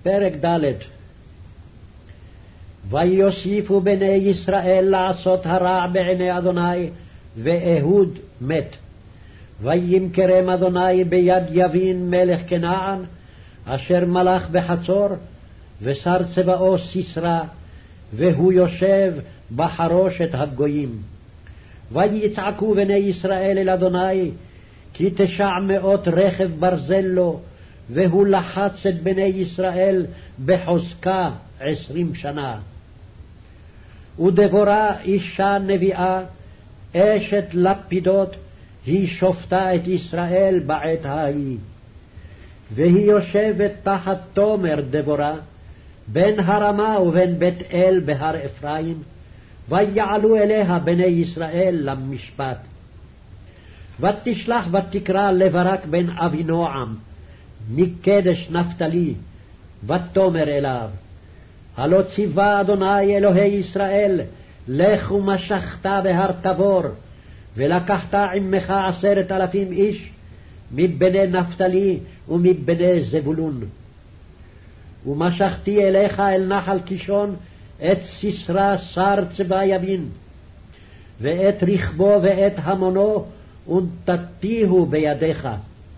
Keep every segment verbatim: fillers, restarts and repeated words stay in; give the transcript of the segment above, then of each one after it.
פרק ד'. ויוסיפו בני ישראל לעשות הרע בעיני אדוני, ואהוד מת. וימכרם אדוני ביד יבין מלך כנען, אשר מלך בחצור, ושר צבאו סיסרא, והוא יושב בחרושת הגויים. ויצעקו בני ישראל אל אדוני, כי תשע מאות רכב ברזל לו, והוא לחץ את בני ישראל בחוזקה עשרים שנה. ודבורה אישה נביאה, אשת לפידות, היא שופטה את ישראל בעת ההיא. והיא יושבת תחת תומר דבורה, בין הרמה ובין בית אל בהר אפרים, ויעלו אליה בני ישראל למשפט. ותשלח ותקרא לברק בן אבינועם, מקדש נפתלי, ותאמר אליו, הלא ציווה אדוני אלוהי ישראל, לך ומשכת בהר תבור, ולקחת עמך עשרת אלפים איש, מבני נפתלי ומבני זבולון. ומשכתי אליך אל נחל קישון את סיסרא שר צבא יבין, ואת רכבו ואת המונו, ונתתיהו בידיך.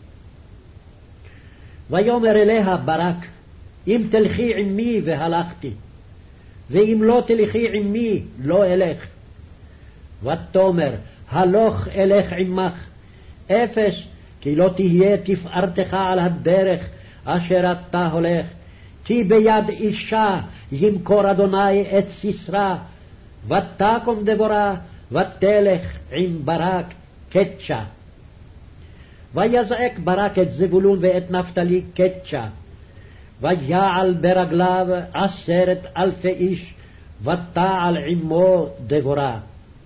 ויאמר אליה ברק, אם תלכי עמי והלכתי, ואם לא תלכי עמי לא אלך. ותאמר, הלוך אלך עמך, אפס, כי לא תהיה תפארתך על הדרך אשר אתה הולך, כי ביד אישה ימכור אדוני את סיסרא. ותקום דבורה, ותלך עם ברק קדשה. ויזעק ברק את זבולון ואת נפתלי קדשה, ויעל ברגליו עשרת אלפי איש, ותעל עמו דבורה.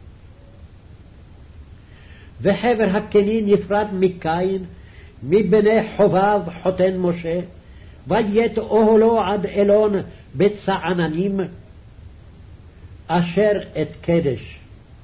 וחבר הקנין נפרד מקין, מבני חובב חותן משה, ויית אוהלו עד אלון בצעננים, אשר את קדש.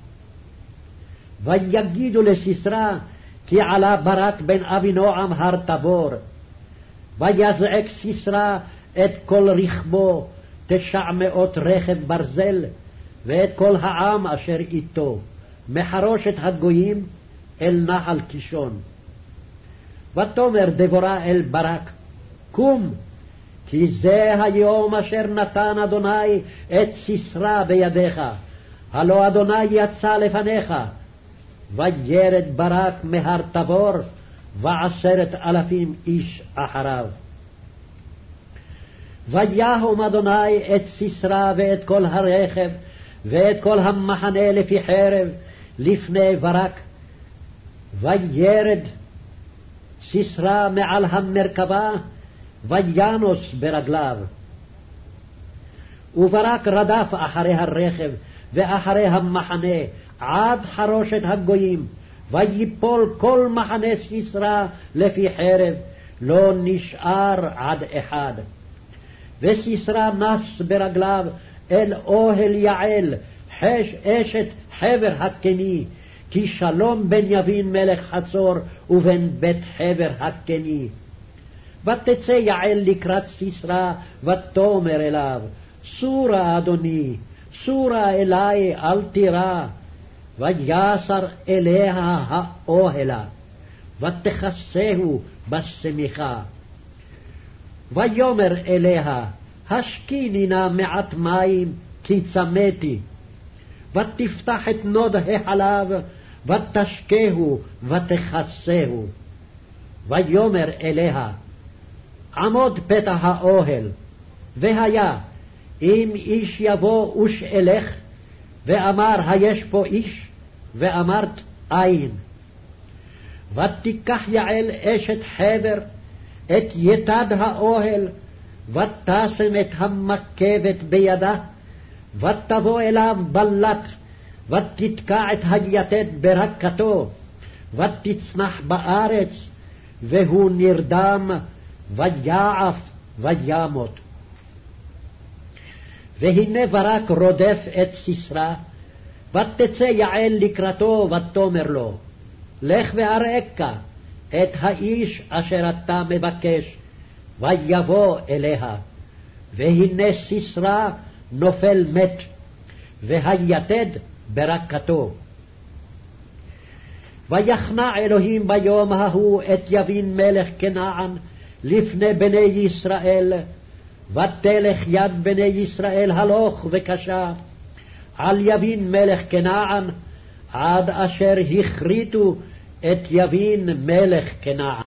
ויגידו לסיסרא, כי עלה ברק בן אבינועם הר תבור. ויזעק סיסרא את כל רכבו, תשע מאות רכב ברזל, ואת כל העם אשר איתו, מחרושת הגויים אל נחל קישון. ותאמר דבורה אל ברק, קום, כי זה היום אשר נתן אדוני את סיסרא בידיך, הלא אדוני יצא לפניך. וירד ברק מהר תבור, ועשרת אלפים איש אחריו. ויהום אדוני את סיסרא ואת כל הרכב, ואת כל המחנה לפי חרב, לפני ברק. וירד סיסרא מעל המרכבה, וינוס ברגליו. וברק רדף אחרי הרכב ואחרי המחנה עד חרושת הגויים, ויפול כל מחנה סיסרא לפי חרב, לא נשאר עד אחד. וסיסרא נס ברגליו אל אוהל יעל, חש אשת חבר הקני, כי שלום בין יבין מלך חצור ובין בית חבר הקני. ותצא יעל לקראת סיסרא, ותאמר אליו, סורה אדוני, סורה אלי, אל תירא. ויסר אליה האוהלה, ותכסהו בשמיכה. ויאמר אליה, השקיני נא מעט מים, כי צמאתי. ותפתח את נוד החלב, ותשקהו, ותכסהו. ויאמר אליה, עמוד פתח האוהל. והיה, אם איש יבוא ושאלך, ואמר, היש פה איש? ואמרת, אין. ותיקח יעל אשת חבר את יתד האוהל, ותשם את המקבת בידה, ותבוא אליו בלט, ותתקע את היתד ברקתו, ותצנח בארץ, והוא נרדם, ויעף וימות. והנה ברק רודף את סיסרא, ותצא יעל לקראתו, ותאמר לו, לך ואראך את האיש אשר אתה מבקש, ויבוא אליה, והנה סיסרא נופל מת, והיתד ברקתו. ויכנע אלוהים ביום ההוא את יבין מלך כנען לפני בני ישראל, ותלך יד בני ישראל הלוך וקשה על יבין מלך כנען, עד אשר הכריתו את יבין מלך כנען.